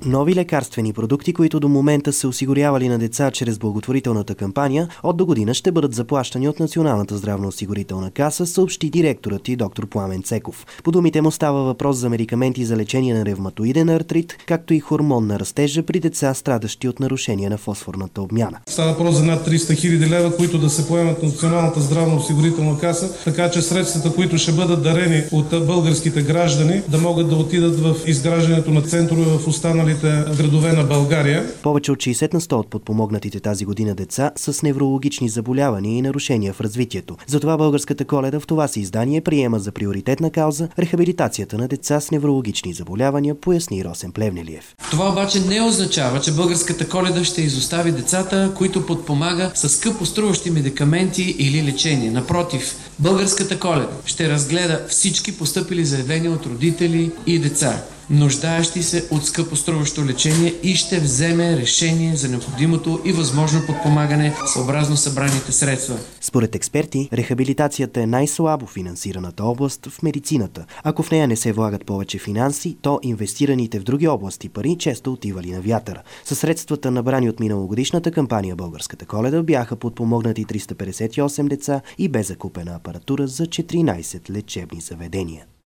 Нови лекарствени продукти, които до момента са осигурявали на деца чрез благотворителната кампания, от до година ще бъдат заплащани от Националната здравноосигурителна каса, съобщи директорът и доктор Пламен Цеков. По думите му става въпрос за медикаменти за лечение на ревматоиден артрит, както и хормон на растежа при деца, страдащи от нарушения на фосфорната обмяна. Става въпрос за над 300 хиляди лева, които да се поемат на Националната здравноосигурителна каса, така че средствата, които ще бъдат дарени от българските граждани, да могат да отидат в изграждането на центрове в останалите градове на България. Повече от 60% от подпомогнатите тази година деца са с неврологични заболявания и нарушения в развитието. Затова Българската Коледа в това си издание приема за приоритетна кауза рехабилитацията на деца с неврологични заболявания, поясни Росен Плевнелиев. Това обаче не означава, че Българската Коледа ще изостави децата, които подпомага с скъпо струващи медикаменти или лечение. Напротив, Българската Коледа ще разгледа всички постъпили заявления от родители и деца, нуждаещи се от скъпоструващо лечение, и ще вземе решение за необходимото и възможно подпомагане съобразно събраните средства. Според експерти, рехабилитацията е най-слабо финансираната област в медицината. Ако в нея не се влагат повече финанси, то инвестираните в други области пари често отивали на вятъра. Със средствата, набрани от миналогодишната кампания Българската Коледа, бяха подпомогнати 358 деца и бе закупена апаратура за 14 лечебни заведения.